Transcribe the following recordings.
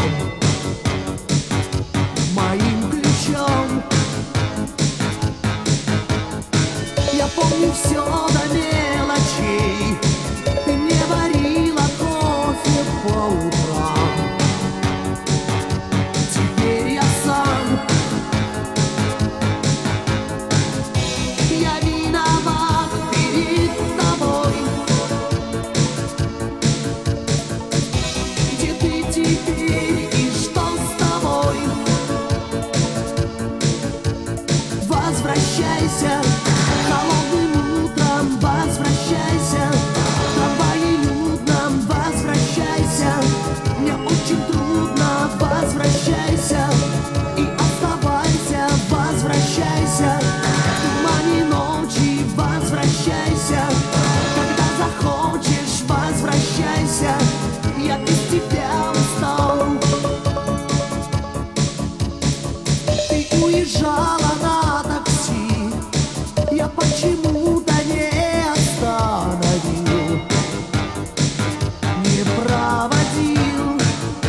моим ключом. Я помню все до мелочей. Ты мне варила кофе по утрам. Теперь я сам. Я виноват перед тобой. Где ты теперь и что с тобой? Возвращайся холодным утром, возвращайся в трамвае людном, возвращайся. Мне очень трудно, возвращайся и оставайся, возвращайся в тумане ночи, возвращайся. Когда захочешь, возвращайся, я без тебя устал. Ты уезжала на такси, я почему-то не остановил, не проводил.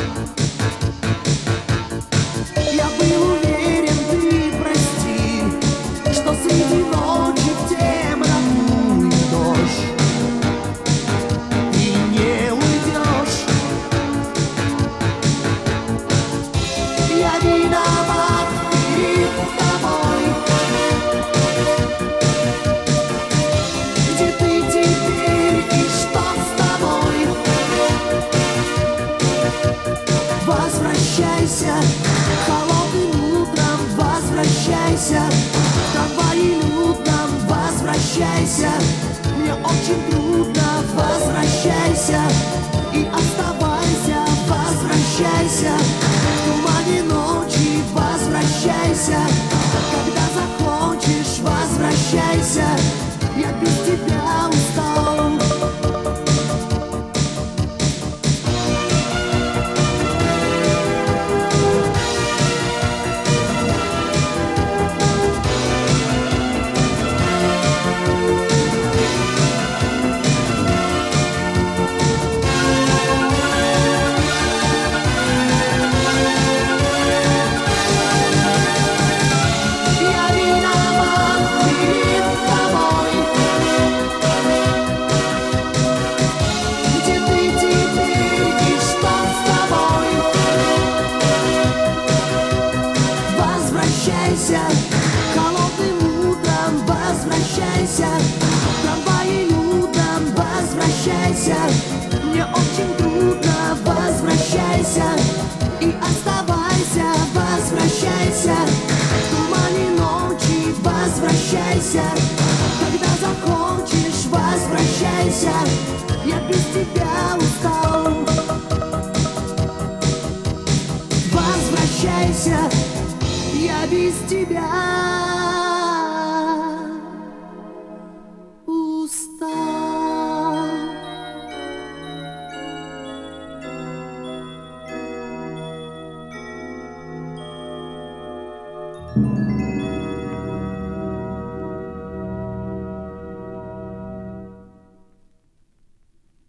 Я был уверен, ты прости, что среди ночи в темноту и дождь ты не уйдешь. Я виноват перед тобой. Где ты теперь и что с тобой? Возвращайся холодным утром, возвращайся в трамвае людном, возвращайся. Мне очень трудно, возвращайся и оставайся, возвращайся в тумане ночи, возвращайся. Когда захочешь, возвращайся, я без тебя устал. Я виноват перед тобой. Где ты теперь и что с тобой? Возвращайся холодным утром, возвращайся в трамвае людном, возвращайся. Мне очень трудно, возвращайся и оставайся, возвращайся в тумане ночи, возвращайся. Когда захочешь, возвращайся, я без тебя устал. Возвращайся, я без тебя